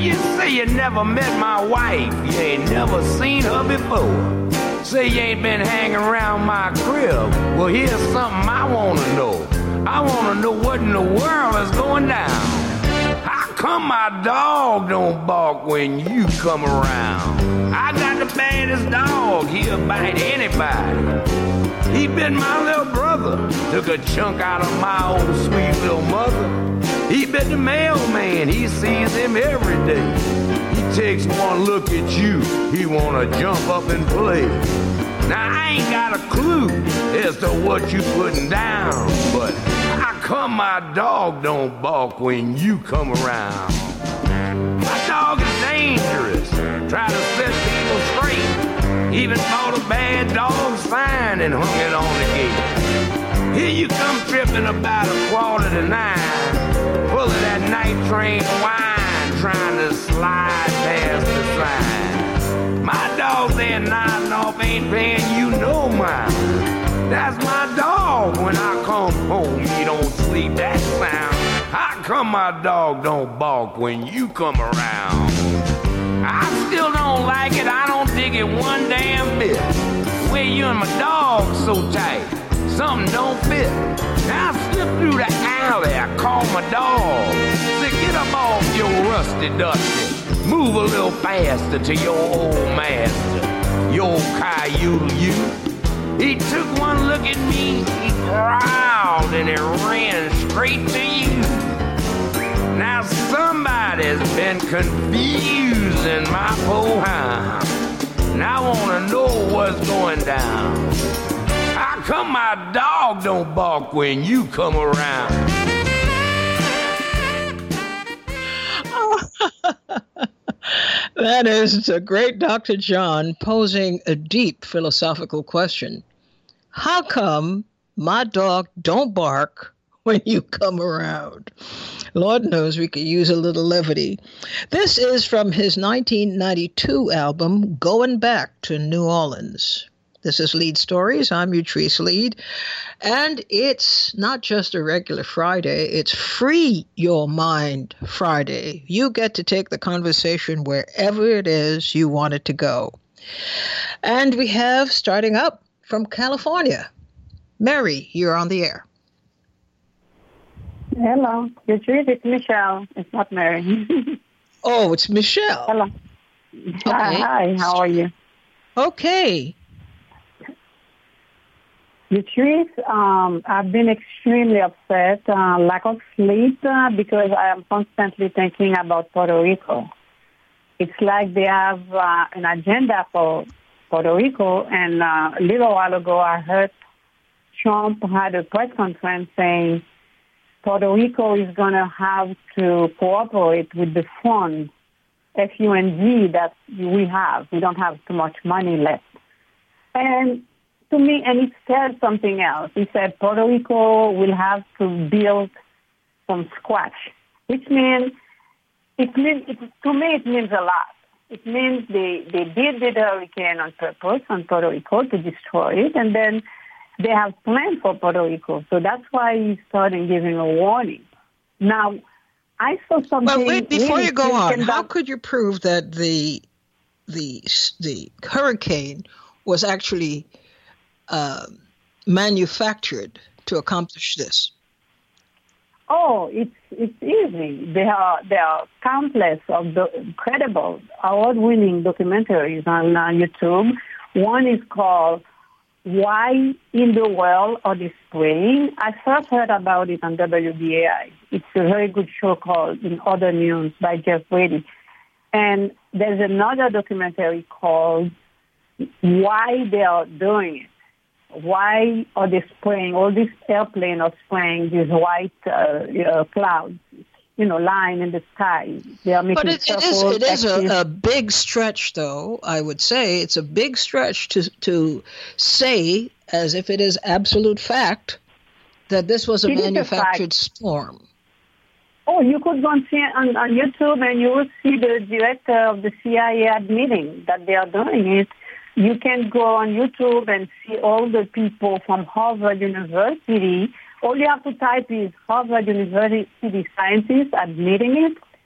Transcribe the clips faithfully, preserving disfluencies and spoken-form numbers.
you say you never met my wife. You ain't never seen her before. Say you ain't been hanging around my crib. Well, here's something I want to know. I want to know what in the world is going down. How come my dog don't bark when you come around? I got the baddest dog. He'll bite anybody. He been my little brother. Took a chunk out of my old sweet little mother. He been the mailman. He sees him every day. He takes one look at you. He wanna jump up and play. Now I ain't got a clue as to what you putting down, but how come my dog don't bark when you come around? My dog is dangerous. Try to set people straight. Even bought a bad dog sign and hung it on the gate. Here you come tripping about a quarter to nine, full of that night train wine, trying to slide past the sign. My dog there nodding off, ain't paying you no mind. That's my dog. When I come home, he don't sleep that sound. How come my dog don't bark when you come around? I still don't like it. I don't dig it one damn bit. The way you and my dog so tight, something don't fit. Now I slip through the alley, I call my dog. Say, get up off your rusty dusty. Move a little faster to your old master, your coyote you. He took one look at me, he growled, and he ran straight to you. Now somebody's been confusing my poor hound. And I want to know what's going down. How come my dog don't bark when you come around? That is the great Doctor John posing a deep philosophical question. How come my dog don't bark when you come around? Lord knows we could use a little levity. This is from his nineteen ninety-two album, Going Back to New Orleans. This is Lead Stories. I'm Utrice Lead. And it's not just a regular Friday. It's Free Your Mind Friday. You get to take the conversation wherever it is you want it to go. And we have, starting up from California, Mary, you're on the air. Hello. Utrice, it's Michelle. It's not Mary. Oh, it's Michelle. Hello. Okay. Hi, hi, how are you? Okay. Utrice, um, I've been extremely upset, uh, lack of sleep, uh, because I am constantly thinking about Puerto Rico. It's like they have uh, an agenda for Puerto Rico, and uh, a little while ago I heard Trump had a press conference saying Puerto Rico is going to have to cooperate with the fund, F U N D, that we have. We don't have too much money left. And to me, and it said something else. He said Puerto Rico will have to build from scratch, which means, it means it, to me, it means a lot. It means they, they did the hurricane on purpose on Puerto Rico to destroy it, and then they have plans for Puerto Rico. So that's why he's starting giving a warning. Now, I saw something... Well, wait, before really you go on, about, how could you prove that the the the hurricane was actually uh, manufactured to accomplish this? Oh, it's it's easy. There are there are countless of the incredible award-winning documentaries on uh, YouTube. One is called "Why in the World Are They Spraying?" I first heard about it on W B A I. It's a very good show called "In Other News" by Jeff Brady. And there's another documentary called "Why They Are Doing It." Why are they spraying, all these airplanes are spraying these white uh, uh, clouds, you know, lying in the sky. They are making But it, it is, it is a, a big stretch, though, I would say. It's a big stretch to to say, as if it is absolute fact, that this was a it manufactured storm. Oh, you could go and see it on, on YouTube, and you will see the director of the C I A admitting that they are doing it. You can go on YouTube and see all the people from Harvard University. All you have to type is Harvard University scientists admitting it.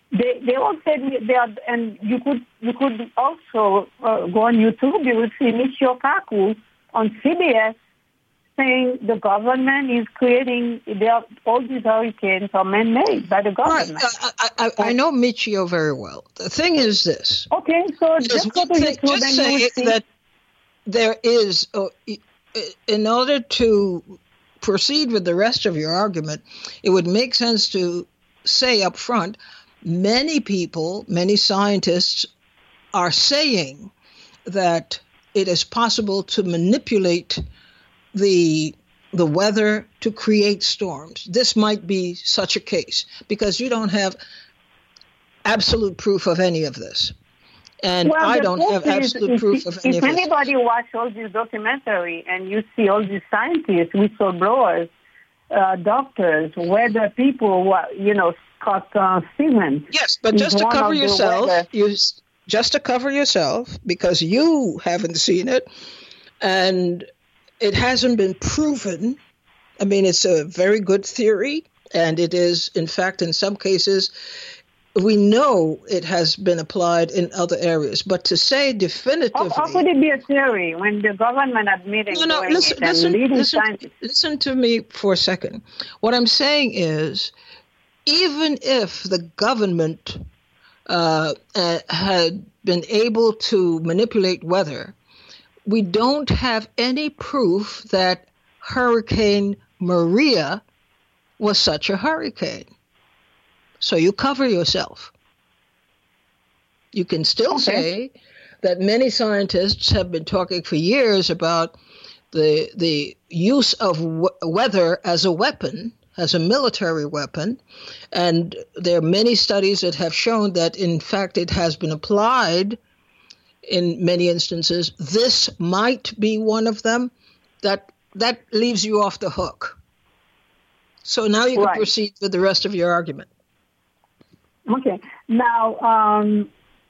They they all said they are, and you could you could also uh, go on YouTube. You will see Michio Kaku on C B S saying the government is creating. They are, all these hurricanes are man-made by the government. Right. I, I, I know Michio very well. The thing is this. Okay, so just go to thing, YouTube just and say you will see that there is, uh, in order to proceed with the rest of your argument, it would make sense to say up front, many people, many scientists are saying that it is possible to manipulate the the weather to create storms. This might be such a case because you don't have absolute proof of any of this. And well, I don't have absolute is, proof if, of any if of this. If anybody watch all this documentary and you see all these scientists, whistleblowers, uh, doctors, weather people, who are, you know, Scott uh, Stevens. Yes, but just to cover yourself, weather. you just to cover yourself because you haven't seen it, and it hasn't been proven. I mean, it's a very good theory, and it is, in fact, in some cases, we know it has been applied in other areas. But to say definitively... How, how could it be a theory when the government admitting no, no, doing listen, it listen, and leading listen, scientists? Listen to me for a second. What I'm saying is, even if the government uh, uh, had been able to manipulate weather, we don't have any proof that Hurricane Maria was such a hurricane. So you cover yourself. You can still okay. say that many scientists have been talking for years about the the use of w- weather as a weapon, as a military weapon, and there are many studies that have shown that, in fact, it has been applied in many instances. This might be one of them. That that leaves you off the hook. So now you can right. proceed with the rest of your argument. Okay. Now, um,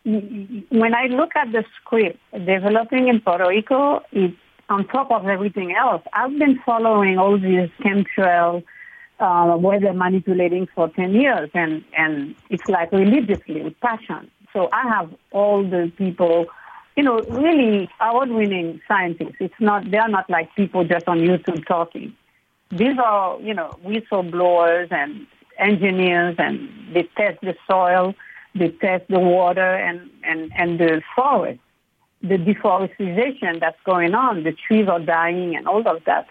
when I look at the script developing in Puerto Rico, it, on top of everything else, I've been following all these chemtrail uh, weather manipulating for ten years, and, and it's like religiously, with passion. So I have all the people, you know, really award-winning scientists. It's not, they're not like people just on YouTube talking. These are, you know, whistleblowers and engineers, and they test the soil, they test the water and, and, and the forest, the deforestation that's going on, the trees are dying and all of that,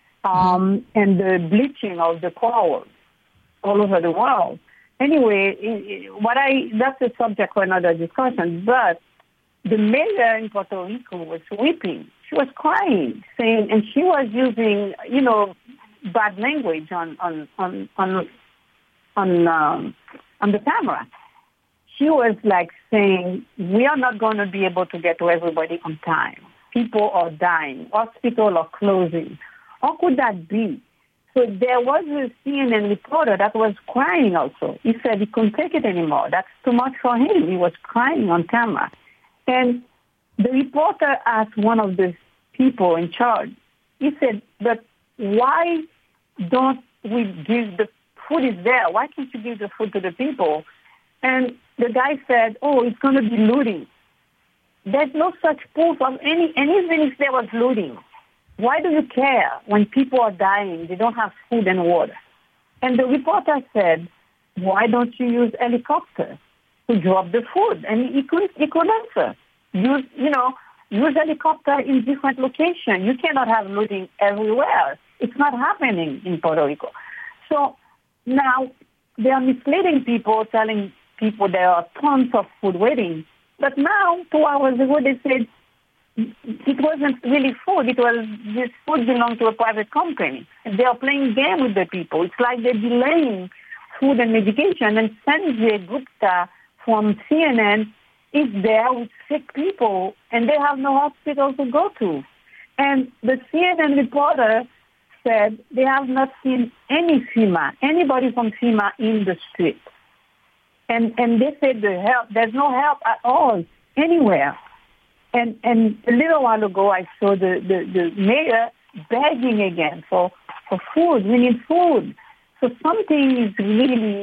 um, mm-hmm. and the bleaching of the corals all over the world. Anyway, it, it, what I that's a subject for another discussion, but the mayor in Puerto Rico was weeping. She was crying, saying, and she was using, you know, bad language on on on on on, um, on the camera. She was like saying, we are not going to be able to get to everybody on time. People are dying. Hospitals are closing. How could that be? So there was a C N N reporter that was crying also. He said he couldn't take it anymore. That's too much for him. He was crying on camera. And the reporter asked one of the people in charge, he said, but why don't we give the food is there? Why can't you give the food to the people? And the guy said, oh, it's going to be looting. There's no such proof of any, and even if there was looting, why do you care when people are dying, they don't have food and water? And the reporter said, why don't you use helicopters to drop the food? And he couldn't, he couldn't answer. Use, you know, use helicopter in different locations. You cannot have looting everywhere. It's not happening in Puerto Rico. So now they are misleading people, telling people there are tons of food waiting. But now, two hours ago, they said it wasn't really food. It was this food belonged to a private company. They are playing game with the people. It's like they're delaying food and medication. And Sanjay Gupta from C N N is there with sick people, and they have no hospital to go to. And the C N N reporter said they have not seen any FEMA, anybody from FEMA in the street. And and they said the help, there's no help at all anywhere. And and a little while ago, I saw the, the, the mayor begging again for, for food. We need food. So something is really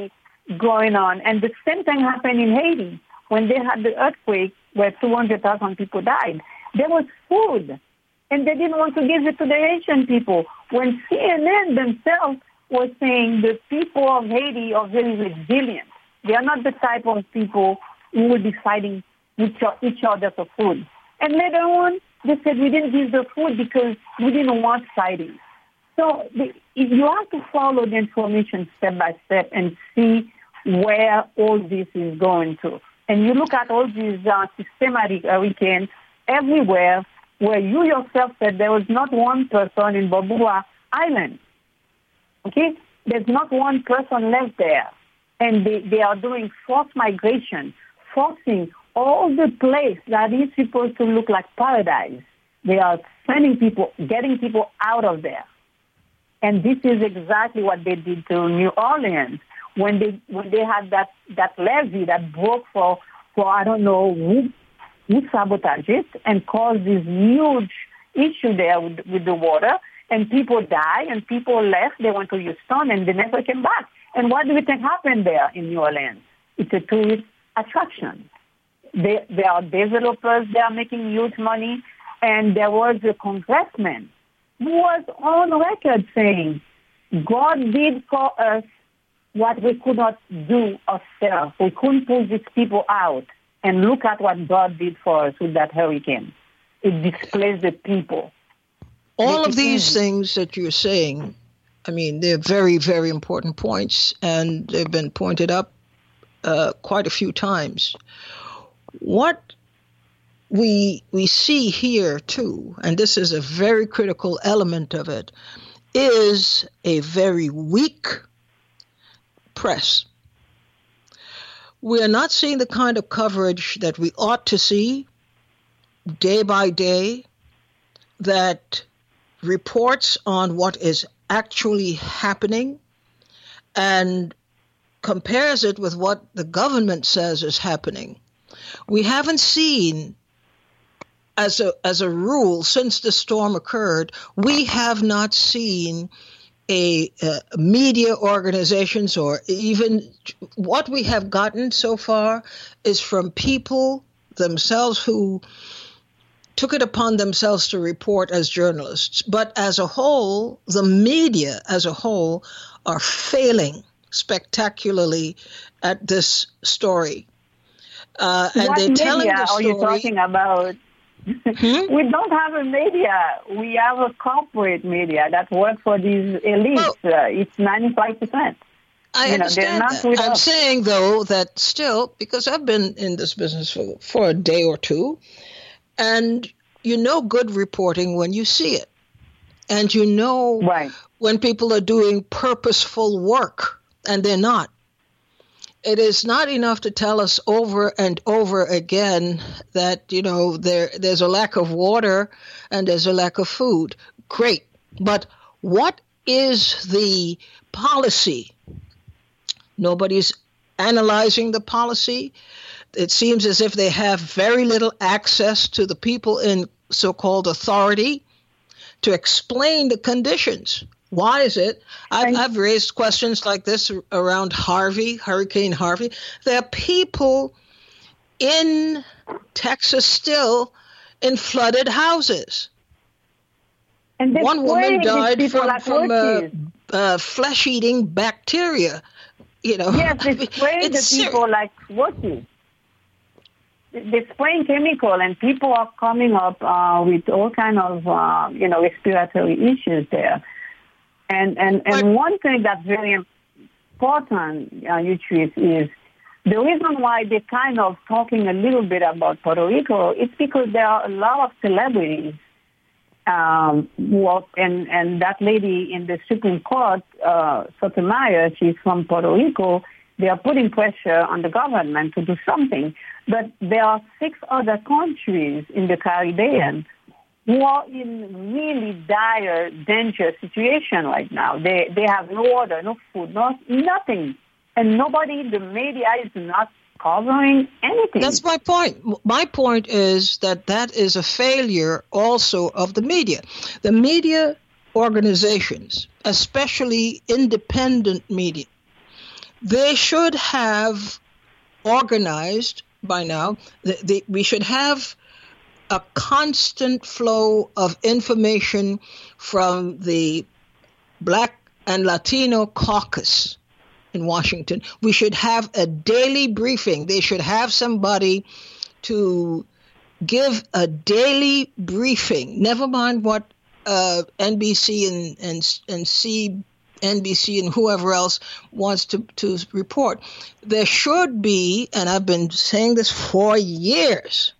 going on. And the same thing happened in Haiti when they had the earthquake where two hundred thousand people died. There was food, and they didn't want to give it to the Haitian people. When C N N themselves was saying the people of Haiti are very resilient. They are not the type of people who will be fighting with each other for food. And later on, they said we didn't give the food because we didn't want fighting. So the, you have to follow the information step by step and see where all this is going to. And you look at all these uh, systematic hurricanes everywhere where you yourself said there was not one person in Balboa Island. Okay? There's not one person left there. And they, they are doing forced migration, forcing all the place that is supposed to look like paradise. They are sending people, getting people out of there. And this is exactly what they did to New Orleans when they when they had that, that levee that broke for, for I don't know who, who sabotaged it and caused this huge issue there with, with the water. And people died and people left. They went to Houston and they never came back. And what do you think happened there in New Orleans? It's a tourist attraction. They, there are developers, they are making huge money. And there was a congressman who was on record saying, God did for us what we could not do ourselves. We couldn't pull these people out. And look at what God did for us with that hurricane. It displaced the people. All of these things that you're saying, I mean, they're very, very important points, and they've been pointed up uh, quite a few times. What we we see here, too, and this is a very critical element of it, is a very weak press. We are not seeing the kind of coverage that we ought to see day by day that reports on what is actually happening and compares it with what the government says is happening. We haven't seen, as a as a rule, since the storm occurred, we have not seen a uh, media organizations, or even what we have gotten so far is from people themselves who took it upon themselves to report as journalists. But as a whole, the media as a whole are failing spectacularly at this story. Uh, and what they're media telling the story. Are you talking about? Hmm? We don't have a media. We have a corporate media that works for these elites. Oh, uh, it's ninety-five percent. I you understand know, that. I'm us. saying, though, that still, because I've been in this business for, for a day or two, and you know good reporting when you see it. And you know right. when people are doing purposeful work, and they're not. It is not enough to tell us over and over again that, you know, there there's a lack of water and there's a lack of food. Great. But what is the policy? Nobody's analyzing the policy. It seems as if they have very little access to the people in so-called authority to explain the conditions. Why is it? I've, I've raised questions like this around Harvey, Hurricane Harvey. There are people in Texas still in flooded houses. And one woman died from, from uh, uh, flesh-eating bacteria. You know, yes, they spray the people ser- like roaches. They're spraying chemical, and people are coming up uh, with all kind of uh, you know respiratory issues there. And and, and but, one thing that's very important, uh, Utrice, is the reason why they're kind of talking a little bit about Puerto Rico. It's because there are a lot of celebrities. Um, who are, and and that lady in the Supreme Court, uh, Sotomayor, she's from Puerto Rico. They are putting pressure on the government to do something. But there are six other countries in the Caribbean who are in really dire, dangerous situation right now. They they have no water, no food, no nothing. And nobody, the media is not covering anything. That's my point. My point is that that is a failure also of the media. The media organizations, especially independent media, they should have organized by now. The, the, we should have a constant flow of information from the Black and Latino caucus in Washington. We should have a daily briefing. They should have somebody to give a daily briefing. Never mind what uh, N B C and and and C N B C and whoever else wants to, to report. There should be, and I've been saying this for years,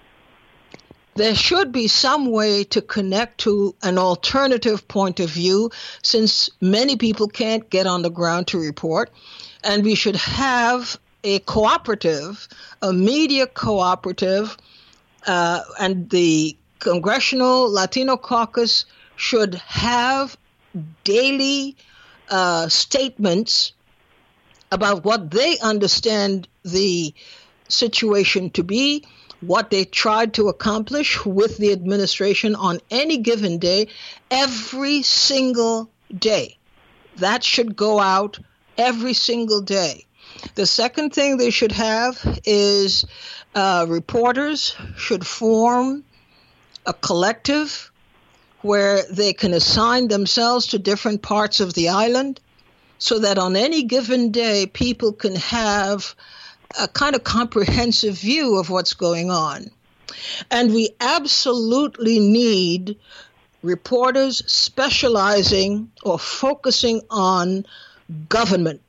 there should be some way to connect to an alternative point of view, since many people can't get on the ground to report. And we should have a cooperative, a media cooperative, uh, and the Congressional Latino Caucus should have daily uh, statements about what they understand the situation to be, what they tried to accomplish with the administration on any given day, every single day. That should go out every single day. The second thing they should have is uh, reporters should form a collective where they can assign themselves to different parts of the island so that on any given day people can have a kind of comprehensive view of what's going on. And we absolutely need reporters specializing or focusing on government,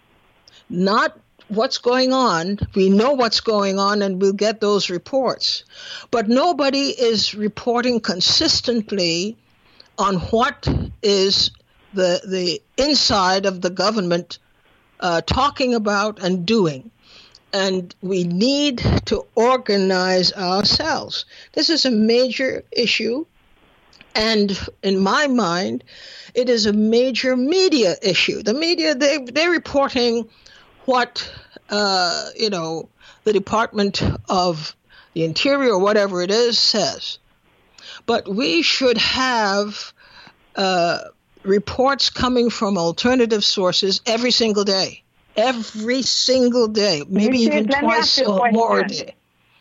not what's going on. We know what's going on and we'll get those reports. But nobody is reporting consistently on what is the, the inside of the government uh, talking about and doing. And we need to organize ourselves. This is a major issue. And in my mind, it is a major media issue. The media, they, they're reporting what, uh, you know, the Department of the Interior, or whatever it is, says. But we should have uh, reports coming from alternative sources every single day. Every single day, maybe even twice or more a day.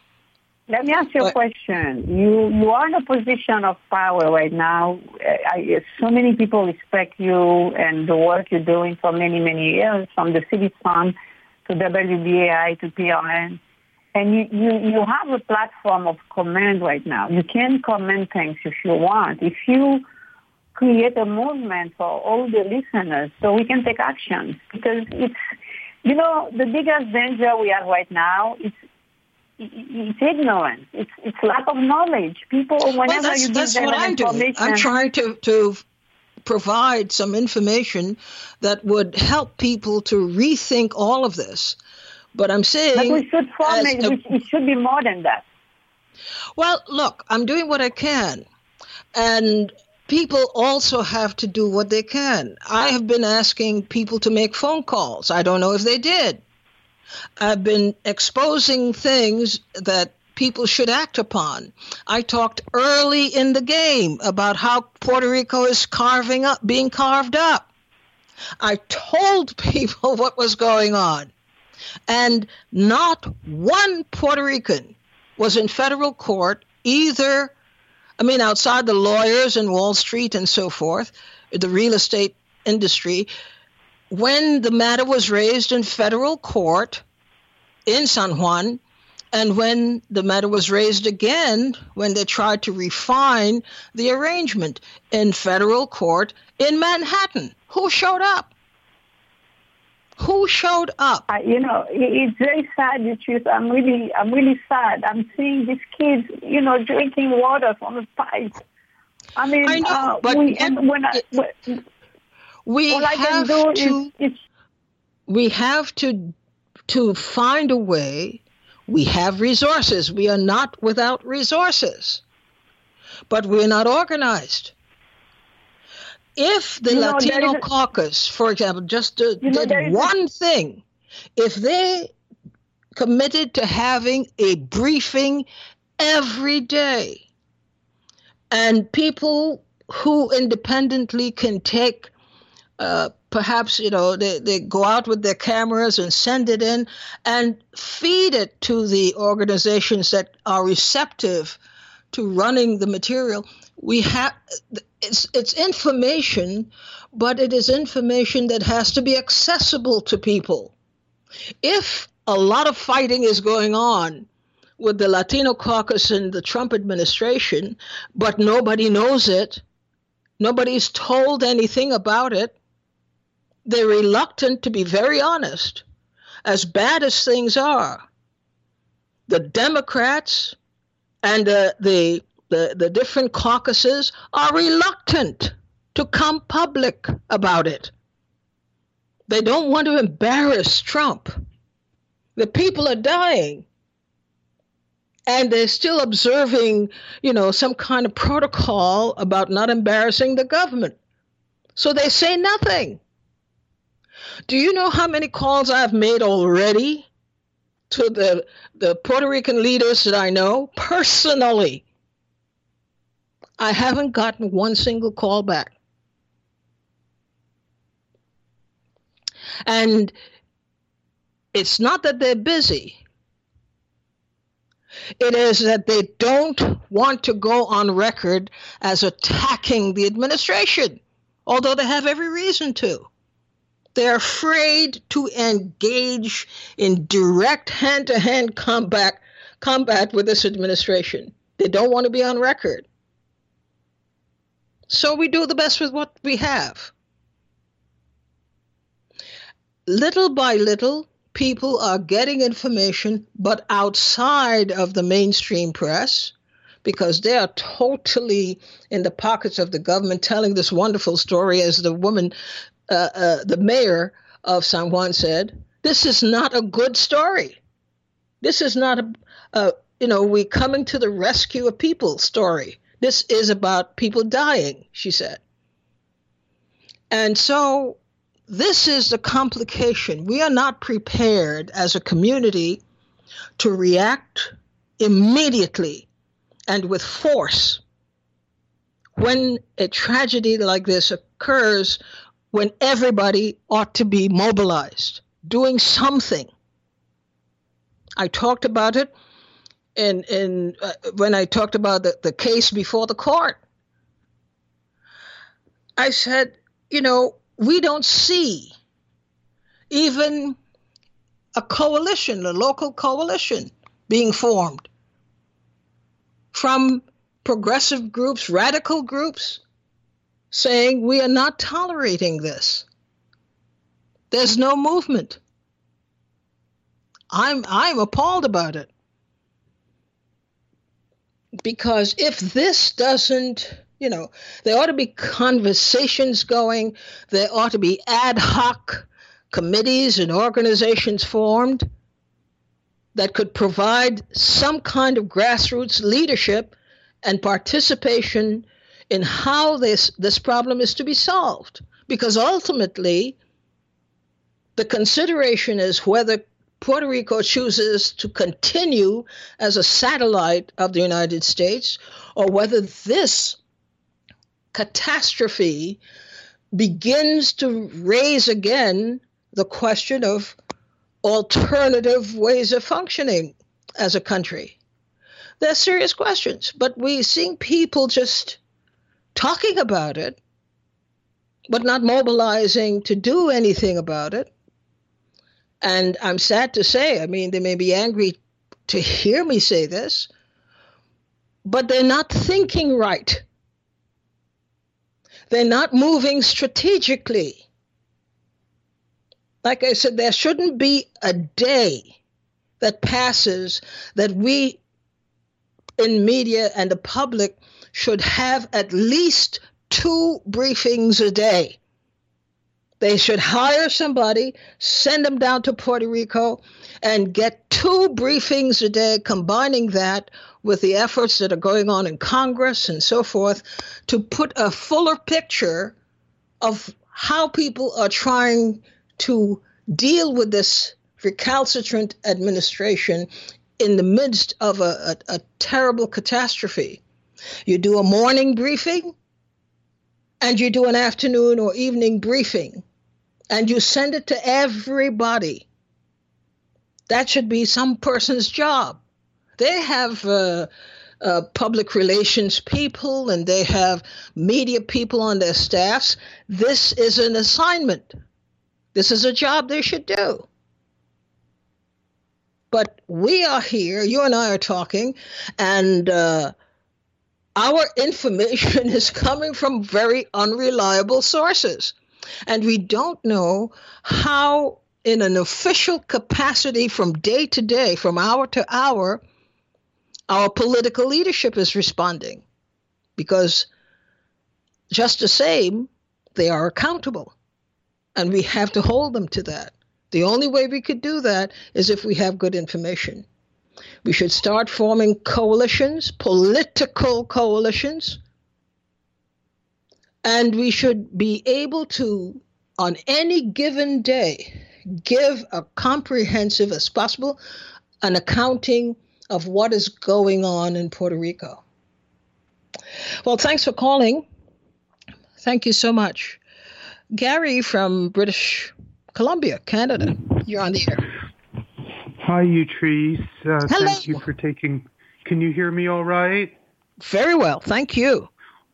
Let me ask you a question. You you are in a position of power right now. I, so many people respect you and the work you're doing for many, many years, from the City Fund to W B A I to P R N. And you, you, you have a platform of command right now. You can comment things if you want. If you create a movement for all the listeners so we can take action, because it's, you know, the biggest danger we have right now is it's ignorance. It's it's lack of knowledge. People, whenever well, that's, you give that's them what I'm information, doing. I'm trying to, to provide some information that would help people to rethink all of this. But I'm saying, but we should form it. A, it should be more than that. Well, look, I'm doing what I can, and people also have to do what they can. I have been asking people to make phone calls. I don't know if they did. I've been exposing things that people should act upon. I talked early in the game about how Puerto Rico is carving up, being carved up. I told people what was going on. And not one Puerto Rican was in federal court, either, I mean, outside the lawyers and Wall Street and so forth, the real estate industry, when the matter was raised in federal court in San Juan, and when the matter was raised again, when they tried to refine the arrangement in federal court in Manhattan. Who showed up? Who showed up? Uh, you know, it's very sad, the truth. I'm really, I'm really sad. I'm seeing these kids, you know, drinking water from a pipe. I mean, I know, uh, but we, it, and when I, it, we all I have can do to, is, is we have to, to find a way. We have resources. We are not without resources, but we're not organized. If the you know, Latino a, caucus, for example, just uh, you know, did one a, thing, if they committed to having a briefing every day, and people who independently can take uh, perhaps, you know, they, they go out with their cameras and send it in and feed it to the organizations that are receptive to running the material. We have it's it's information, but it is information that has to be accessible to people. If a lot of fighting is going on with the Latino caucus and the Trump administration, but nobody knows it, nobody's told anything about it, they're reluctant to be very honest. As bad as things are, the Democrats and uh, the, the the different caucuses are reluctant to come public about it. They don't want to embarrass Trump. The people are dying. And they're still observing, you know, some kind of protocol about not embarrassing the government. So they say nothing. Do you know how many calls I've made already to the, the Puerto Rican leaders that I know personally? I haven't gotten one single call back. And it's not that they're busy. It is that they don't want to go on record as attacking the administration, although they have every reason to. They're afraid to engage in direct hand-to-hand combat, combat with this administration. They don't want to be on record. So we do the best with what we have. Little by little, people are getting information, but outside of the mainstream press, because they are totally in the pockets of the government, telling this wonderful story, as the woman, uh, uh, the mayor of San Juan said, this is not a good story. This is not a, a you know, we coming to the rescue of people story. This is about people dying, she said. And so this is the complication. We are not prepared as a community to react immediately and with force when a tragedy like this occurs, when everybody ought to be mobilized, doing something. I talked about it in, in uh, when I talked about the, the case before the court. I said, you know, we don't see even a coalition, a local coalition being formed from progressive groups, radical groups, saying we are not tolerating this. There's no movement. I'm I'm appalled about it. Because if this doesn't, you know, there ought to be conversations going, there ought to be ad hoc committees and organizations formed that could provide some kind of grassroots leadership and participation in how this, this problem is to be solved. Because ultimately, the consideration is whether Puerto Rico chooses to continue as a satellite of the United States, or whether this catastrophe begins to raise again the question of alternative ways of functioning as a country. They're serious questions, but we're seeing people just talking about it, but not mobilizing to do anything about it. And I'm sad to say, I mean, they may be angry to hear me say this, but they're not thinking right. They're not moving strategically. Like I said, there shouldn't be a day that passes that we in media and the public should have at least two briefings a day. They should hire somebody, send them down to Puerto Rico, and get two briefings a day, combining that with the efforts that are going on in Congress and so forth, to put a fuller picture of how people are trying to deal with this recalcitrant administration in the midst of a, a, a terrible catastrophe. You do a morning briefing, and you do an afternoon or evening briefing. and you send it to everybody. That should be some person's job. They have uh, uh, public relations people and they have media people on their staffs. This is an assignment. This is a job they should do. But we are here, you and I are talking, and uh, our information is coming from very unreliable sources. And we don't know how, in an official capacity from day to day, from hour to hour, our political leadership is responding. Because just the same, they are accountable. And we have to hold them to that. The only way we could do that is if we have good information. We should start forming coalitions, political coalitions, and we should be able to, on any given day, give a comprehensive as possible an accounting of what is going on in Puerto Rico. Well, thanks for calling. Thank you so much. Gary from British Columbia, Canada, you're on the air. Hi, Utrice. Uh, Hello. Thank you for taking... Can you hear me all right? Very well, thank you.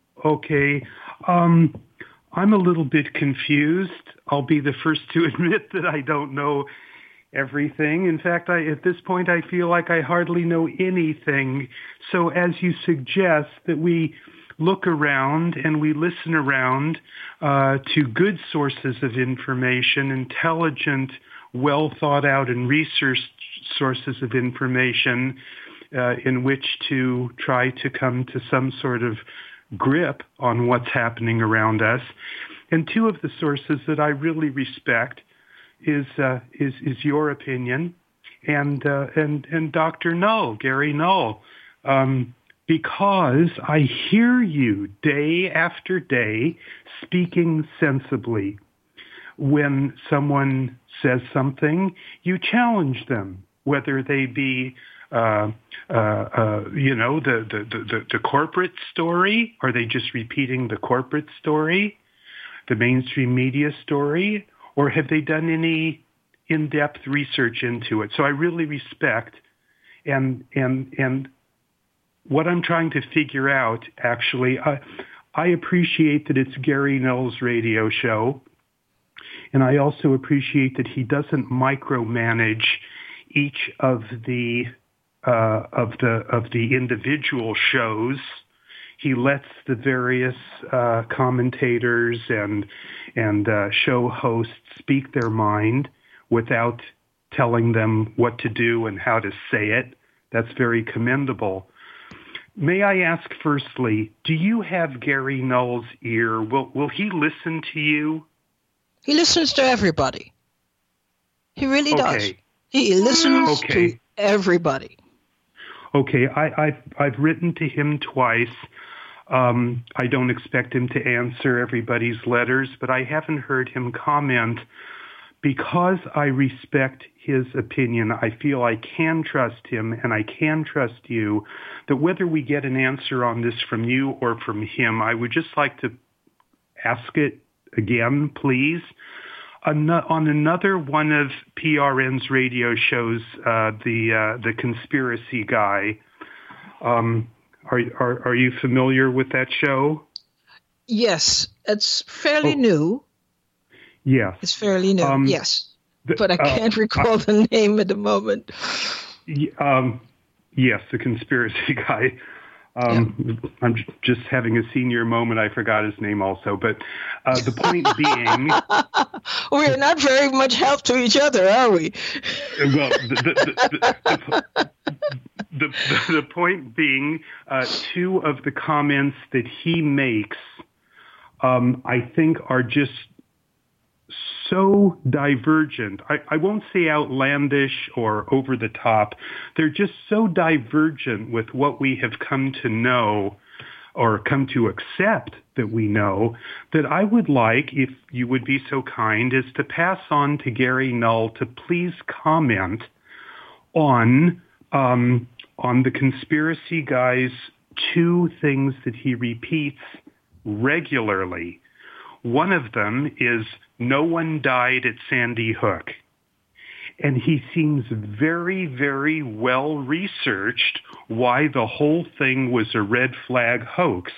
Okay. Um, I'm a little bit confused. I'll be the first to admit that I don't know everything. In fact, I, at this point, I feel like I hardly know anything. So as you suggest that we look around and we listen around uh, to good sources of information, intelligent, well thought out and researched sources of information uh, in which to try to come to some sort of grip on what's happening around us. And two of the sources that I really respect is uh, is, is your opinion and uh, and and Doctor Null, Gary Null. Um, Because I hear you day after day speaking sensibly. When someone says something, you challenge them, whether they be, uh, uh, uh, you know, the, the, the, the corporate story. Are they just repeating the corporate story, the mainstream media story, or have they done any in-depth research into it? So I really respect and and and. What I'm trying to figure out, actually, I, I appreciate that it's Gary Null's radio show, and I also appreciate that he doesn't micromanage each of the uh, of the of the individual shows. He lets the various uh, commentators and and uh, show hosts speak their mind without telling them what to do and how to say it. That's very commendable. May I ask firstly, do you have Gary Null's ear? Will will he listen to you? He listens to everybody. He really does. Okay. He listens Okay. to everybody. Okay, I, I've, I've written to him twice. Um, I don't expect him to answer everybody's letters, but I haven't heard him comment. Because I respect his opinion, I feel I can trust him and I can trust you, that whether we get an answer on this from you or from him, I would just like to ask it again, please. On another one of P R N's radio shows, uh, the uh, the Conspiracy Guy, um, are, are, are you familiar with that show? Yes, it's fairly Oh. new. Yes. It's fairly new, Um, yes. the- But I can't uh, recall I- the name at the moment. Y- Um, yes, the Conspiracy Guy. Um, I'm j- just having a senior moment. I forgot his name also. But uh, the point being... We're not very much help to each other, are we? Well, the, the, the, the, the, the, the point being, uh, two of the comments that he makes, um, I think, are just so divergent. I, I won't say outlandish or over the top. They're just so divergent with what we have come to know or come to accept that we know, that I would like, if you would be so kind, is to pass on to Gary Null to please comment on um, on the Conspiracy Guy's two things that he repeats regularly. One of them is no one died at Sandy Hook. And he seems very, very well researched why the whole thing was a red flag hoax.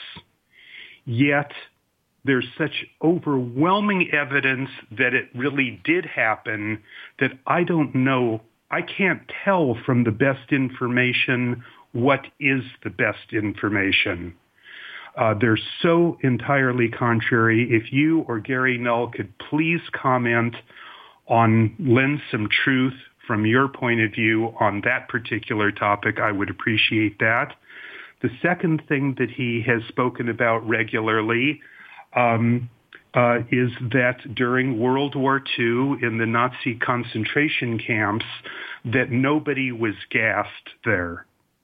Yet there's such overwhelming evidence that it really did happen that I don't know, I can't tell from the best information what is the best information. Uh, they're so entirely contrary. If you or Gary Null could please comment on, lend some truth from your point of view on that particular topic, I would appreciate that. The second thing that he has spoken about regularly um, uh, is that during World War Two in the Nazi concentration camps, that nobody was gassed there.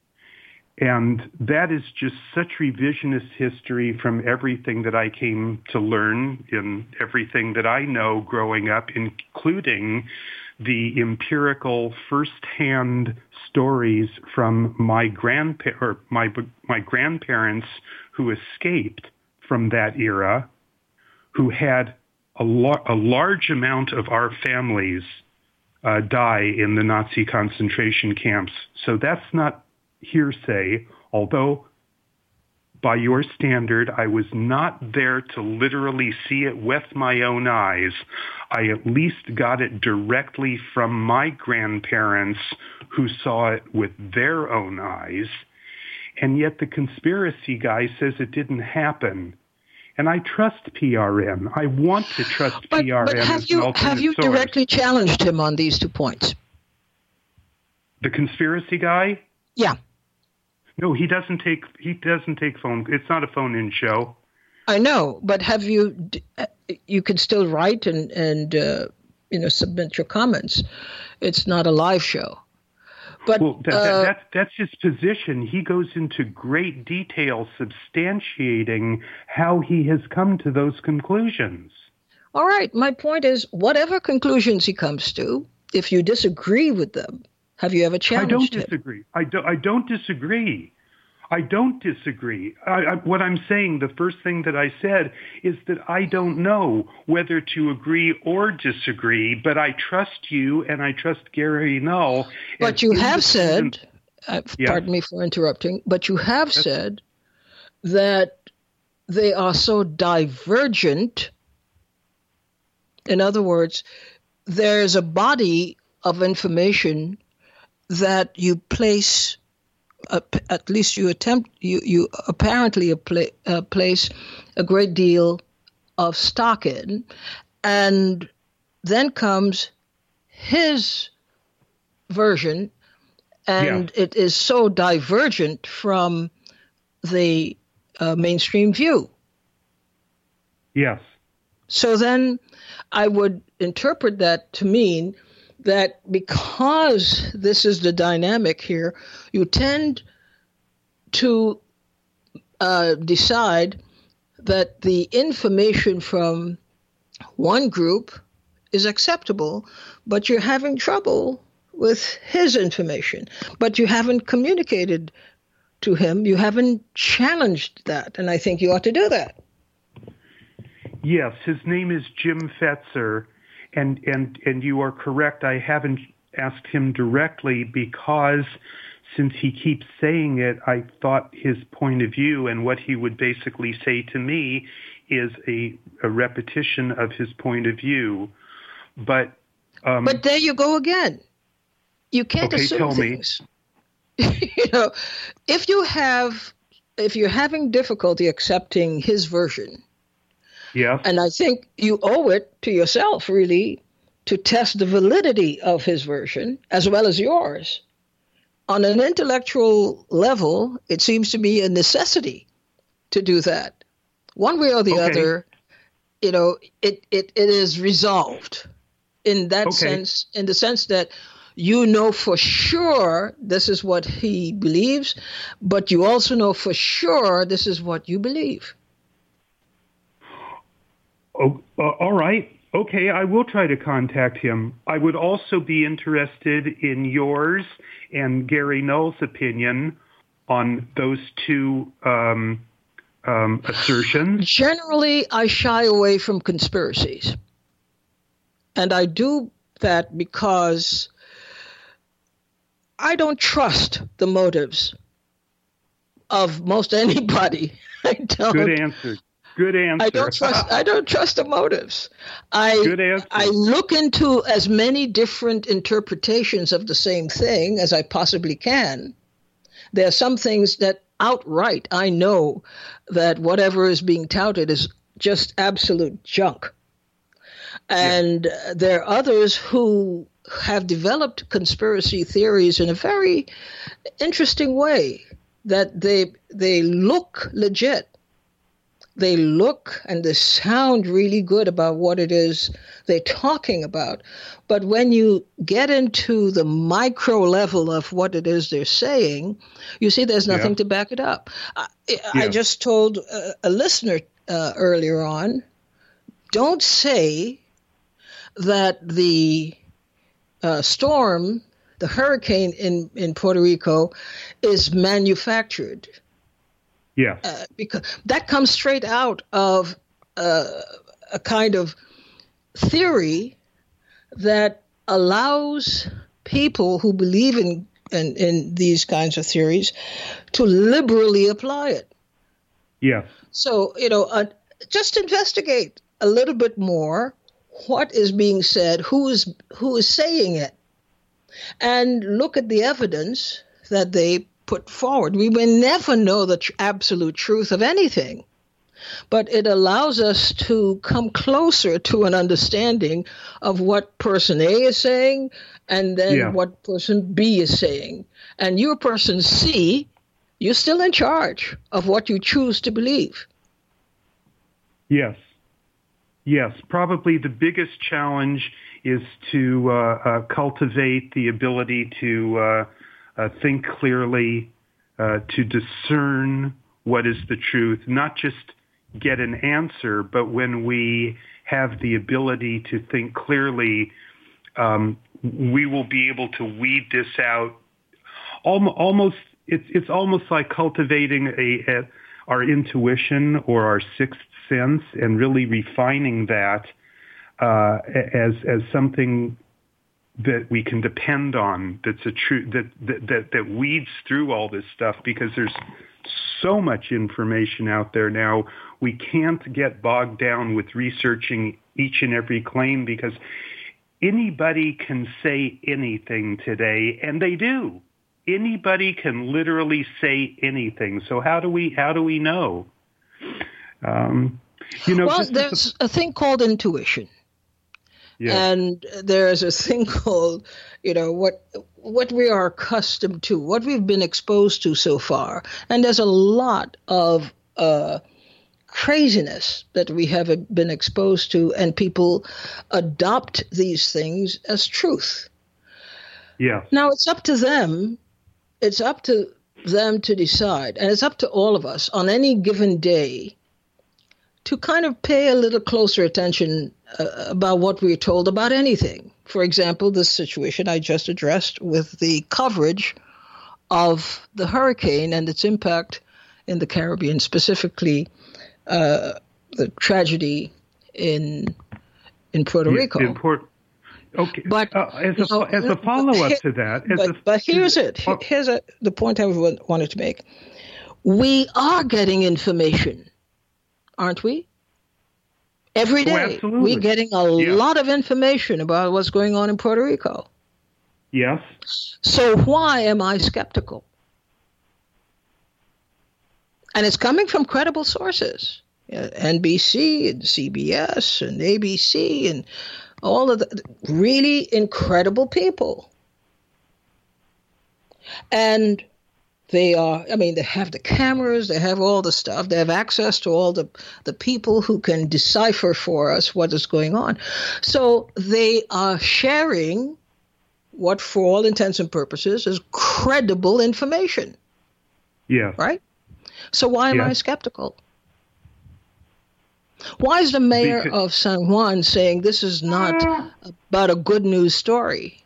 And that is just such revisionist history from everything that I came to learn in everything that I know growing up, including the empirical firsthand stories from my grandpa- or my my grandparents who escaped from that era, who had a, lo- a large amount of our families uh, die in the Nazi concentration camps. So that's not hearsay, although by your standard, I was not there to literally see it with my own eyes. I at least got it directly from my grandparents who saw it with their own eyes. And yet the conspiracy guy says it didn't happen. And I trust P R N. I want to trust but, P R N but have as you, an alternate have you source. directly challenged him on these two points? The conspiracy guy? Yeah. No, he doesn't take he doesn't take phone. It's not a phone-in show. I know, but have you? You can still write and and uh, you know submit your comments. It's not a live show. But well, that, uh, that, that's that's his position. He goes into great detail substantiating how he has come to those conclusions. All right. My point is, whatever conclusions he comes to, if you disagree with them, have you ever challenged him? I don't disagree. I, do, I don't disagree. I don't disagree. I, I, what I'm saying, the first thing that I said is that I don't know whether to agree or disagree, but I trust you and I trust Gary Null. But you have said, uh, yes. pardon me for interrupting, but you have That's, said that they are so divergent. In other words, there's a body of information that you place, uh, at least you attempt, you, you apparently pla- uh, place a great deal of stock in, and then comes his version, and yeah. it is so divergent from the uh, mainstream view. Yes. So then I would interpret that to mean that because this is the dynamic here, you tend to uh, decide that the information from one group is acceptable, but you're having trouble with his information. But you haven't communicated to him. You haven't challenged that, and I think you ought to do that. Yes, his name is Jim Fetzer. And, and and you are correct. I haven't asked him directly because since he keeps saying it, I thought his point of view and what he would basically say to me is a, a repetition of his point of view. But um, but there you go again. You can't okay, assume tell things. Me. You know, if you have if you're having difficulty accepting his version. Yes. And I think you owe it to yourself, really, to test the validity of his version as well as yours. On an intellectual level, it seems to me a necessity to do that. One way or the okay. other, you know, it, it, it is resolved in that okay. sense, in the sense that you know for sure this is what he believes, but you also know for sure this is what you believe. Oh, uh, all right. Okay, I will try to contact him. I would also be interested in yours and Gary Null's opinion on those two um, um, assertions. Generally, I shy away from conspiracies. And I do that because I don't trust the motives of most anybody. I don't. Good answer. Good answer. I don't trust. I don't trust the motives. I Good answer. I look into as many different interpretations of the same thing as I possibly can. There are some things that outright I know that whatever is being touted is just absolute junk. And yeah. there are others who have developed conspiracy theories in a very interesting way, that they they look legit. They look and they sound really good about what it is they're talking about. But when you get into the micro level of what it is they're saying, you see there's nothing yeah. to back it up. I, yeah. I just told a, a listener uh, earlier on, don't say that the uh, storm, the hurricane in, in Puerto Rico is manufactured. Yeah, uh, because that comes straight out of uh, a kind of theory that allows people who believe in, in in these kinds of theories to liberally apply it. Yeah. So, you know, uh, just investigate a little bit more what is being said, who is who is saying it, and look at the evidence that they put forward. We may never know the tr- absolute truth of anything, but it allows us to come closer to an understanding of what person A is saying and then yeah. what person B is saying. And your person C, you're still in charge of what you choose to believe. Yes. Yes. Probably the biggest challenge is to uh, uh, cultivate the ability to uh, Uh, think clearly, uh, to discern what is the truth, not just get an answer, but when we have the ability to think clearly, um, we will be able to weed this out. Almost, it's it's almost like cultivating a, a our intuition or our sixth sense and really refining that uh, as as something that we can depend on, that's a true, that, that, that, that weeds through all this stuff, because there's so much information out there now. We can't get bogged down with researching each and every claim, because anybody can say anything today, and they do. Anybody can literally say anything. So how do we, how do we know? Um, you know, well, there's a, a thing called intuition. Yeah. And there's a thing called, you know, what what we are accustomed to, what we've been exposed to so far. And there's a lot of uh, craziness that we have been exposed to, and people adopt these things as truth. Yeah. Now, it's up to them. It's up to them to decide. And it's up to all of us on any given day to kind of pay a little closer attention uh, about what we're told about anything. For example, this situation I just addressed with the coverage of the hurricane and its impact in the Caribbean, specifically uh, the tragedy in in Puerto yeah, Rico. In Port- okay, but uh, as, a, you know, as a follow-up to that. As but, a, but here's it. Oh. Here's a, the point I wanted to make. We are getting information, aren't we? Every day, oh, we're getting a yeah. lot of information about what's going on in Puerto Rico. Yes. So why am I skeptical? And it's coming from credible sources, yeah, N B C and C B S and A B C and all of the really incredible people. And they are, I mean, they have the cameras, they have all the stuff, they have access to all the, the people who can decipher for us what is going on. So they are sharing what, for all intents and purposes, is credible information. Yeah. Right? So why am yeah. I skeptical? Why is the mayor because, of San Juan saying this is not about a good news story?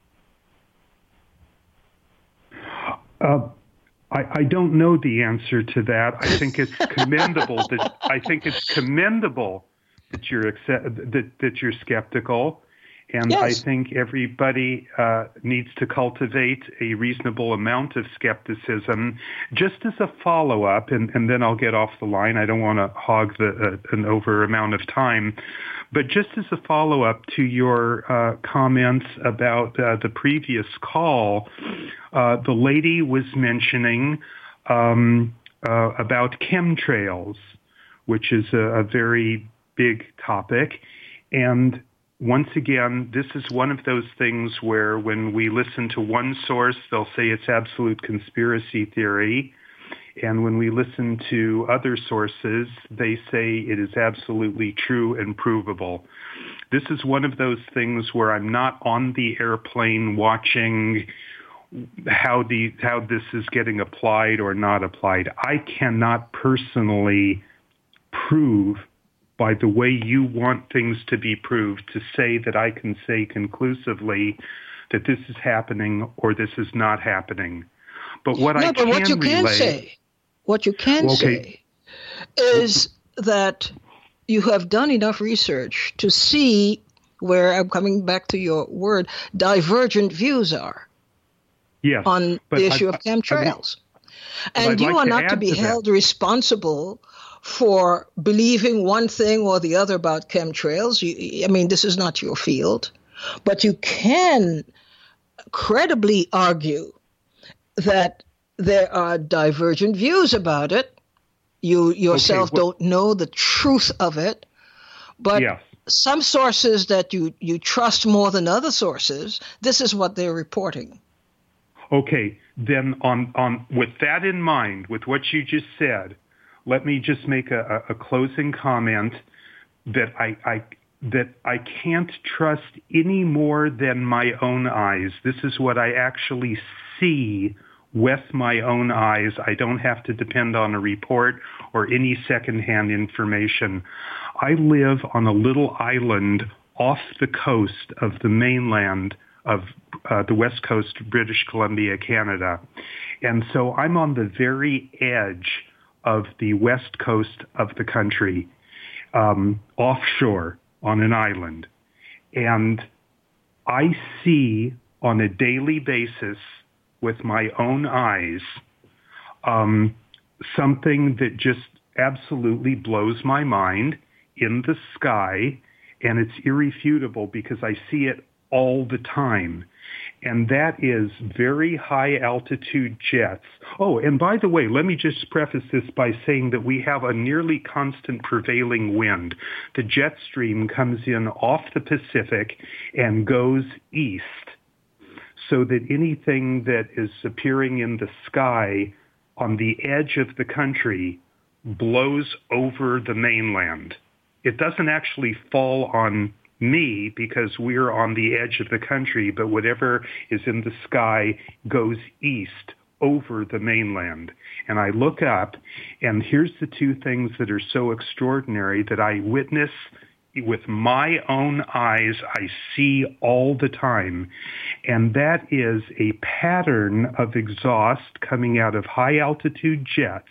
Uh, I, I don't know the answer to that. I think it's commendable that I think it's commendable that you're accept, that that you're skeptical, And Yes. I think everybody uh, needs to cultivate a reasonable amount of skepticism. Just as a follow-up, and, and then I'll get off the line. I don't want to hog the, uh, an over amount of time. But just as a follow-up to your uh, comments about uh, the previous call, uh, the lady was mentioning um, uh, about chemtrails, which is a, a very big topic. And once again, this is one of those things where when we listen to one source, they'll say it's absolute conspiracy theory. And when we listen to other sources, they say it is absolutely true and provable. This is one of those things where I'm not on the airplane watching how the how this is getting applied or not applied. I cannot personally prove by the way you want things to be proved to say that I can say conclusively that this is happening or this is not happening. But what no, I but can what you can relay, say, what you can Okay. say is that you have done enough research to see where, I'm coming back to your word, divergent views are yes, on but the issue I- of chemtrails. I'd And you like are to not to add be to that. held responsible for believing one thing or the other about chemtrails. You, I mean, this is not your field. But you can credibly argue that there are divergent views about it. You yourself well- don't know the truth of it. But Yes. some sources that you, you trust more than other sources, this is what they're reporting. Okay, then on, on with that in mind, with what you just said, let me just make a, a closing comment that I, I that I can't trust any more than my own eyes. This is what I actually see with my own eyes. I don't have to depend on a report or any secondhand information. I live on a little island off the coast of the mainland of uh, the West Coast, British Columbia, Canada. And so I'm on the very edge of the west coast of the country, um, offshore on an island. And I see on a daily basis with my own eyes um, something that just absolutely blows my mind in the sky, and it's irrefutable because I see it all the time. And that is very high altitude jets. Oh, and by the way, let me just preface this by saying that we have a nearly constant prevailing wind. The jet stream comes in off the Pacific and goes east, so that anything that is appearing in the sky on the edge of the country blows over the mainland. It doesn't actually fall on me because we're on the edge of the country, but whatever is in the sky goes east over the mainland. And I look up, and here's the two things that are so extraordinary that I witness with my own eyes, I see all the time. And that is a pattern of exhaust coming out of high altitude jets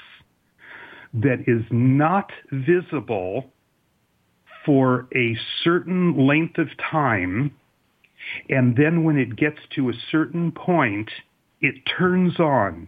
that is not visible for a certain length of time, and then when it gets to a certain point, it turns on,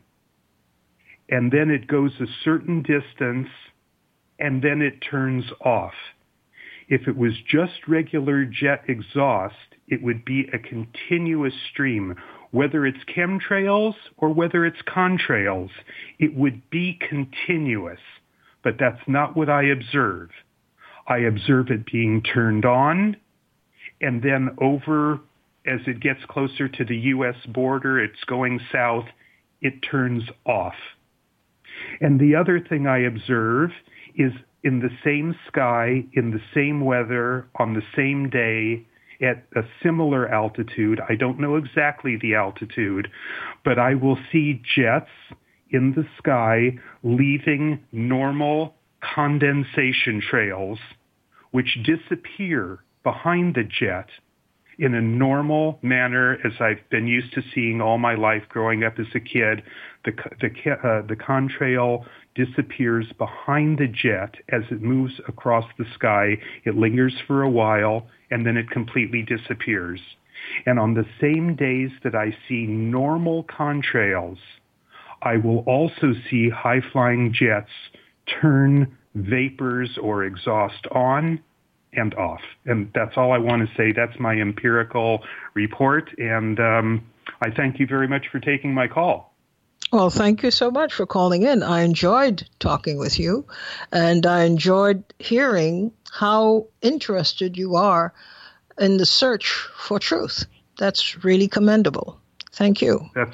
and then it goes a certain distance, and then it turns off. If it was just regular jet exhaust, it would be a continuous stream. Whether it's chemtrails or whether it's contrails, it would be continuous, but that's not what I observe. I observe it being turned on, and then over, as it gets closer to the U S border, it's going south, it turns off. And the other thing I observe is in the same sky, in the same weather, on the same day, at a similar altitude. I don't know exactly the altitude, but I will see jets in the sky leaving normal condensation trails which disappear behind the jet in a normal manner, as I've been used to seeing all my life growing up as a kid, the the uh, the contrail disappears behind the jet as it moves across the sky. It lingers for a while, and then it completely disappears. And on the same days that I see normal contrails, I will also see high-flying jets turn vapors or exhaust on and off. And that's all I want to say. That's my empirical report. And um, I thank you very much for taking my call. Well, thank you so much for calling in. I enjoyed talking with you, and I enjoyed hearing how interested you are in the search for truth. That's really commendable. Thank you. That's-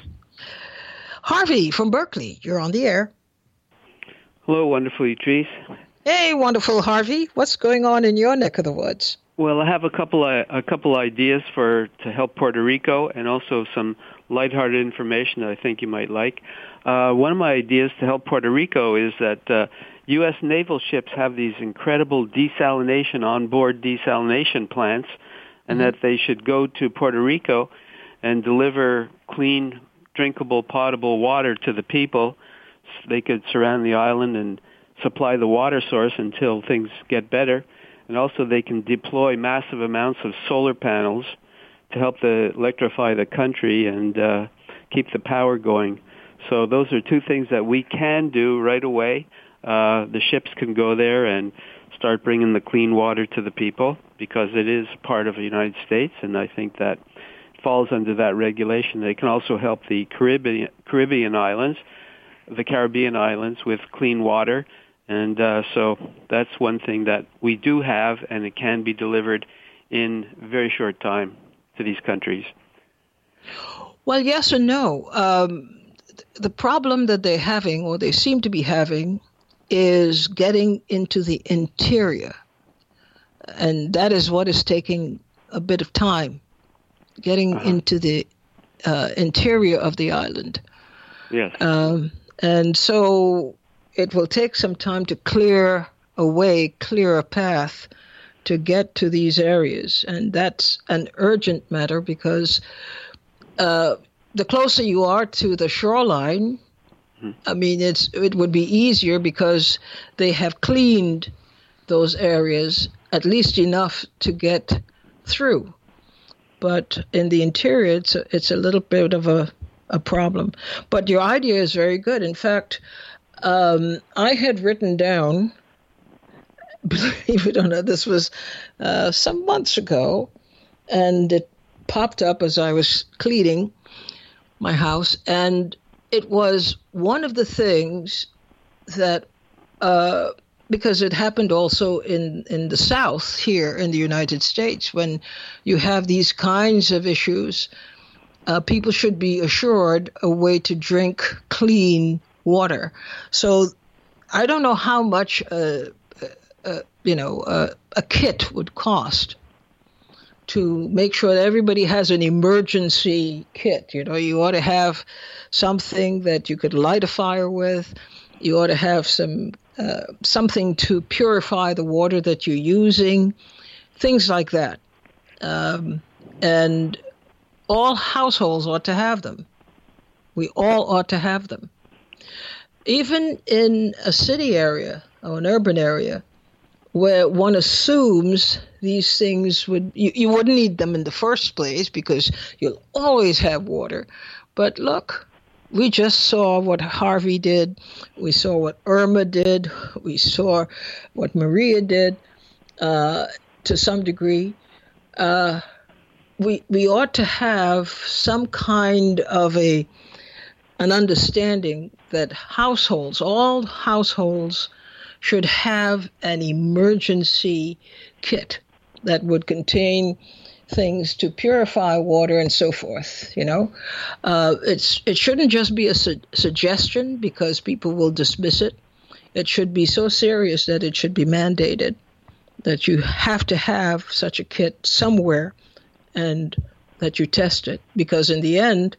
Harvey from Berkeley, you're on the air. Hello, wonderful Utrice. Hey, wonderful Harvey. What's going on in your neck of the woods? Well, I have a couple of, a couple ideas for to help Puerto Rico, and also some lighthearted information that I think you might like. Uh, one of my ideas to help Puerto Rico is that uh, U S naval ships have these incredible desalination, onboard desalination plants, and mm-hmm. that they should go to Puerto Rico and deliver clean, drinkable, potable water to the people. So they could surround the island and supply the water source until things get better. And also they can deploy massive amounts of solar panels to help the, electrify the country and uh, keep the power going. So those are two things that we can do right away. Uh, the ships can go there and start bringing the clean water to the people because it is part of the United States, and I think that falls under that regulation. They can also help the Caribbean, Caribbean islands, the Caribbean islands with clean water. And uh, so that's one thing that we do have, and it can be delivered in very short time to these countries. Well, yes and no. Um, the problem that they're having, or they seem to be having, is getting into the interior. And that is what is taking a bit of time, getting uh-huh. into the uh, interior of the island. Yes. Um, and so it will take some time to clear a way, clear a path to get to these areas. And that's an urgent matter because uh, the closer you are to the shoreline, hmm. I mean, it's it would be easier because they have cleaned those areas at least enough to get through. But in the interior, it's a, it's a little bit of a, a problem. But your idea is very good. In fact, Um, I had written down, believe it or not, this was uh, some months ago, and it popped up as I was cleaning my house, and it was one of the things that, uh, because it happened also in, in the South here in the United States, when you have these kinds of issues, uh, people should be assured a way to drink clean water. So I don't know how much uh, uh, you know uh, a kit would cost to make sure that everybody has an emergency kit. You know, you ought to have something that you could light a fire with. You ought to have some uh, something to purify the water that you're using, things like that. Um, and all households ought to have them. We all ought to have them. Even in a city area or an urban area where one assumes these things would, you, you wouldn't need them in the first place because you'll always have water. But look, we just saw what Harvey did. We saw what Irma did. We saw what Maria did uh, to some degree. Uh, we we ought to have some kind of a an understanding that households, all households, should have an emergency kit that would contain things to purify water and so forth. You know, uh, it's it shouldn't just be a su- suggestion because people will dismiss it. It should be so serious that it should be mandated that you have to have such a kit somewhere, and that you test it, because in the end,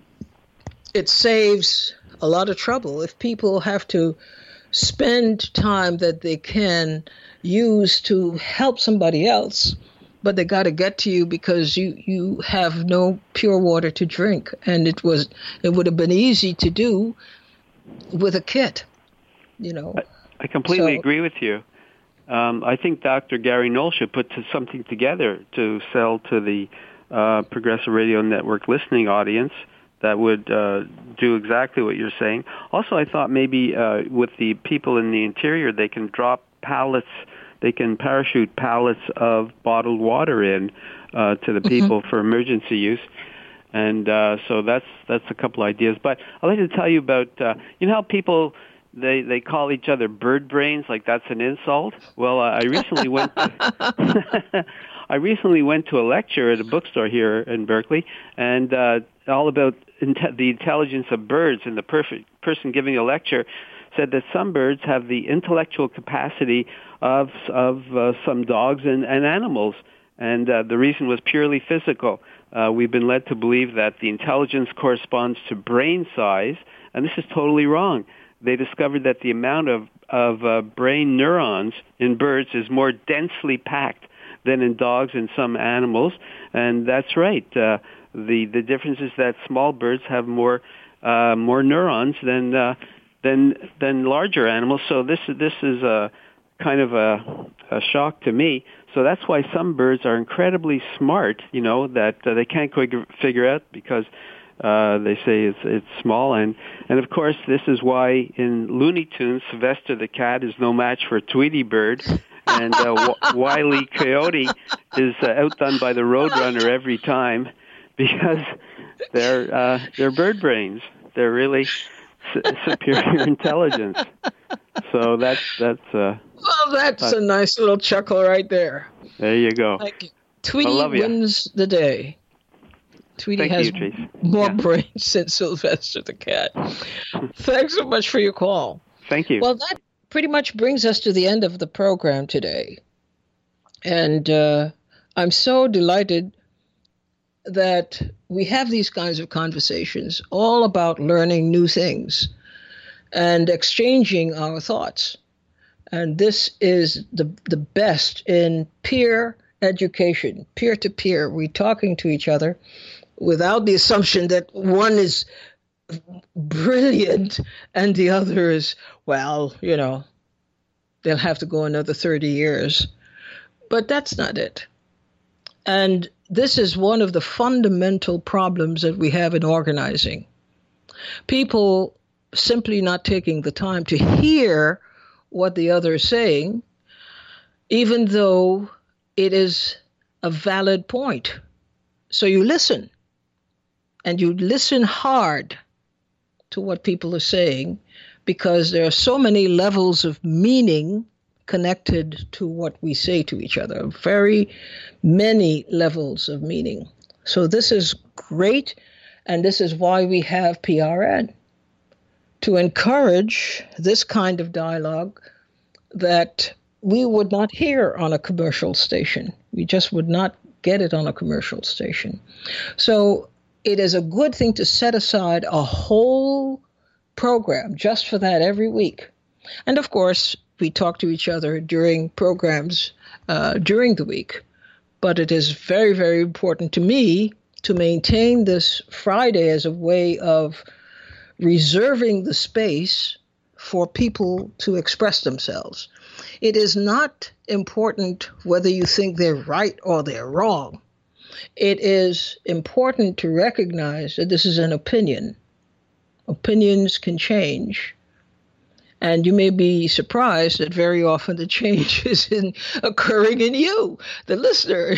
it saves a lot of trouble. If people have to spend time that they can use to help somebody else but they got to get to you because you, you have no pure water to drink. And it was it would have been easy to do with a kit, you know. I, I completely so, agree with you. Um, I think Doctor Gary Knoll should put to something together to sell to the uh, Progressive Radio Network listening audience that would uh, do exactly what you're saying. Also, I thought maybe uh, with the people in the interior, they can drop pallets, they can parachute pallets of bottled water in uh, to the people mm-hmm. for emergency use. And uh, so that's that's a couple ideas. But I'd like to tell you about, uh, you know how people, they, they call each other bird brains, like that's an insult? Well, uh, I recently went to, I recently went to a lecture at a bookstore here in Berkeley, and uh, all about inte- the intelligence of birds, and the perfect person giving a lecture said that some birds have the intellectual capacity of of uh, some dogs and, and animals, and uh, the reason was purely physical. Uh, we've been led to believe that the intelligence corresponds to brain size, and this is totally wrong. They discovered that the amount of, of uh, brain neurons in birds is more densely packed than in dogs and some animals, and that's right. Uh, the the difference is that small birds have more uh, more neurons than uh, than than larger animals. So this this is a kind of a, a shock to me. So that's why some birds are incredibly smart, you know, that uh, they can't quite figure out because uh, they say it's it's small. And, and, of course, this is why in Looney Tunes, Sylvester the cat is no match for Tweety Bird, and uh, w- Wile E. Coyote is uh, outdone by the Roadrunner every time because they're, uh, they're bird brains. They're really su- superior intelligence. So that's... that's uh, Well, that's uh, a nice little chuckle right there. There you go. Thank you. Tweety wins the day. Tweety Thank has you, more yeah. brains than Sylvester the cat. Thanks so much for your call. Thank you. Well, that pretty much brings us to the end of the program today. And uh, I'm so delighted that we have these kinds of conversations all about learning new things and exchanging our thoughts. And this is the the best in peer education, peer-to-peer. We're talking to each other without the assumption that one is brilliant and the other is, well, you know, they'll have to go another thirty years. But that's not it. And this is one of the fundamental problems that we have in organizing. People simply not taking the time to hear what the other is saying, even though it is a valid point. So you listen, and you listen hard to what people are saying, because there are so many levels of meaning connected to what we say to each other, very many levels of meaning. So this is great, and this is why we have P R N, to encourage this kind of dialogue that we would not hear on a commercial station. We just would not get it on a commercial station. So it is a good thing to set aside a whole program just for that every week. And of course, we talk to each other during programs uh, during the week. But it is very, very important to me to maintain this Friday as a way of reserving the space for people to express themselves. It is not important whether you think they're right or they're wrong. It is important to recognize that this is an opinion. Opinions can change. And you may be surprised that very often the change is in, occurring in you, the listener.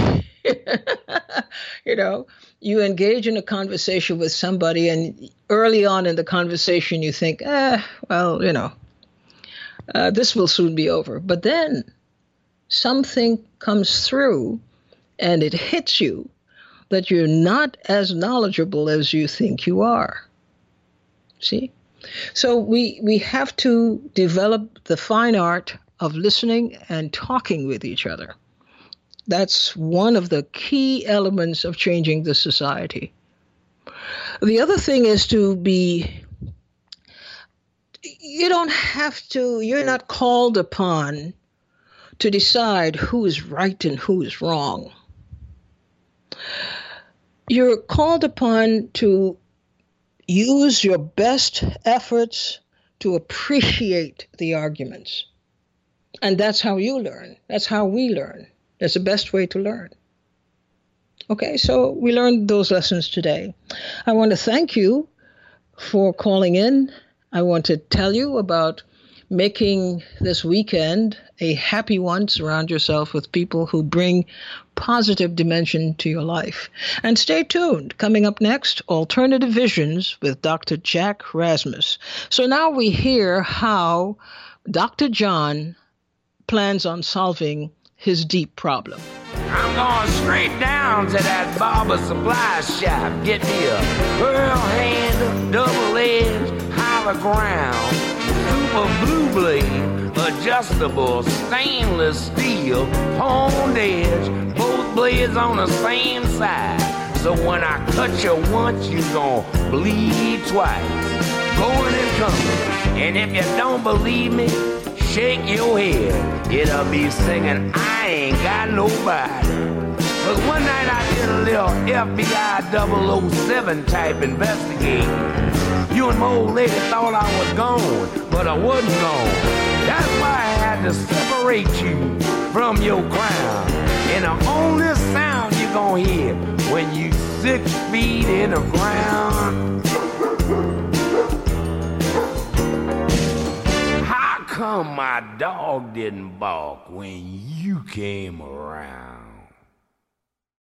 You know, you engage in a conversation with somebody, and early on in the conversation you think, eh, well, you know, uh, this will soon be over. But then something comes through and it hits you that you're not as knowledgeable as you think you are. See? So we, we have to develop the fine art of listening and talking with each other. That's one of the key elements of changing the society. The other thing is to be, you don't have to, you're not called upon to decide who is right and who is wrong. You're called upon to use your best efforts to appreciate the arguments. And that's how you learn. That's how we learn. That's the best way to learn. Okay, so we learned those lessons today. I want to thank you for calling in. I want to tell you about making this weekend a happy one. Surround yourself with people who bring positive dimension to your life. And stay tuned. Coming up next, Alternative Visions with Doctor Jack Rasmus. So now we hear how Doctor John plans on solving his deep problem. I'm going straight down to that barber supply shop. Get me a pearl handle, double-edged, hollow ground, super blue blade, adjustable stainless steel, honed edge, both blades on the same side. So when I cut you once, you gon' bleed twice. Going and coming. And if you don't believe me, shake your head. It'll be singing, I ain't got nobody. Cause one night I did a little F B I double oh seven type investigating. You and my old lady thought I was gone, but I wasn't gone. That's why I had to separate you from your crown. And the only sound you gonna hear when you six feet in the ground. How come my dog didn't bark when you came around?